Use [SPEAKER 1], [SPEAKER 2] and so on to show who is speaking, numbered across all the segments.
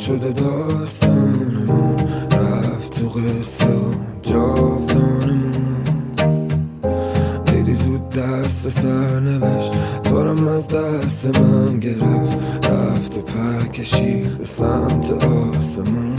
[SPEAKER 1] شده داستانمون، رفت تو قصه و جاودانمون. دیدی زود دست سرنوشت تو از دست من گرفت، رفت و پر کشید به سمت آسمون.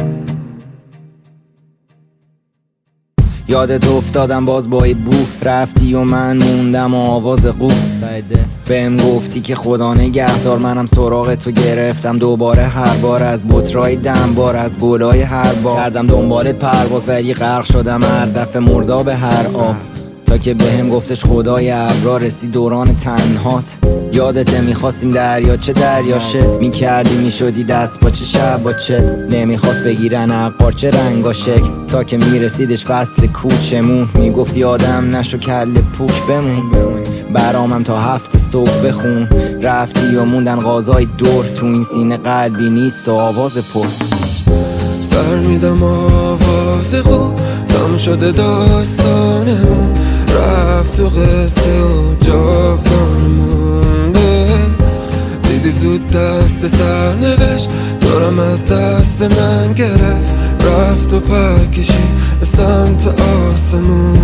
[SPEAKER 2] یادت افتادم باز با ای بو، رفتی و من موندم و آواز قو. بهم گفتی که خدا نگهدار، منم سراغ تو گرفتم دوباره، هر بار از بطرای دنبار، از گلای هر بار کردم دنبالت پرواز، ولی غرق شدم هر دفعه مرداب هر آب. تا که بهم گفتش خدای ابرار، رسید دوران تنهات. یادت میخواستیم دریاچه دریاشه میکردی، میشدی دست باچه شب باچه، نمیخواست بگیرن عقارچه رنگا شکل، تا که میرسیدش فصل کوچمون. میگفتی آدم نشو کل پوک بمون، برامم تا 7 صبح بخون. رفتی و موندن غازای دور، تو این سینه قلبی نیست و آواز پر.
[SPEAKER 1] سر میدم آواز خوب، تم شده داستانمون، رفت تو قصه و جاودانمون. دیدی زود دست سرنوشت دورم از دست من گرفت، رفت و پر کشید به سمت آسمون.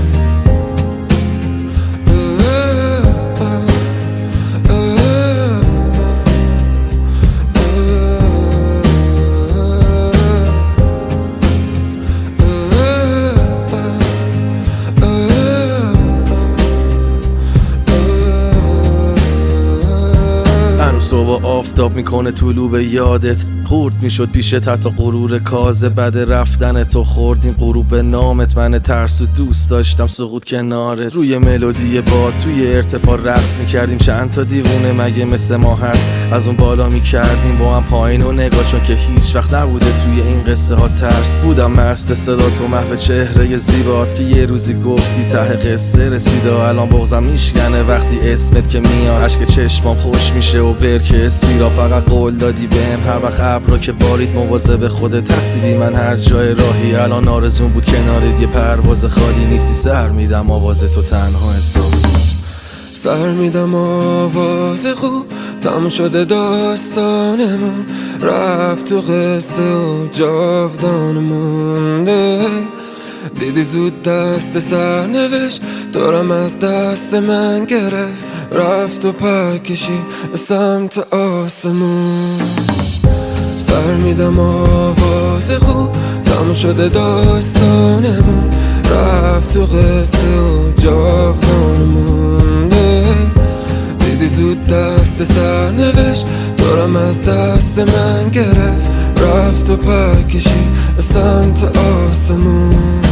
[SPEAKER 3] صبح آفتاب میکنه طلوع به یادت، خورد میشد پیشت حتی غرور کازه. بعد رفتن تو خوردیم غروب به نامت، من ترس و دوست داشتم سقوط کنارت. روی ملودی باد توی ارتفاع رقص میکردیم، چند تا دیوونه مگه مثل ما هست، از اون بالا میکردیم با هم پایین و نگاه، چون که هیچ وقت نبوده توی این قصه ها ترس. بودم مست صدا تو محو چهره زیبات، که یه روزی گفتی ته قصه رسیده. الان بغضم میشکنه وقتی اسمت که میاد، اشک چشمام خوش میشه و برکه استیرا. فقط قول دادی بهم هر وقت ابرا که بارید مواظب خودت هستی بی من هر جای راهی. الان آرزون بود کنارت یه پرواز خالی، نیستی سر میدم آواز تو تنها حساب.
[SPEAKER 1] سر میدم آواز خوب، تم شده داستانمون، رفت تو قصه و جاودانمون. دیدی زود دست سرنوشت دورم از دست من گرفت، رفت و پر کشید به سمت آسمون. سر میدم آواز خوب، تم شده داستانمون، رفت تو قصه و جاودانمون. دیدی زود دست سرنوشت دورم از دست من گرفت، رفت و پر کشید به سمت آسمون.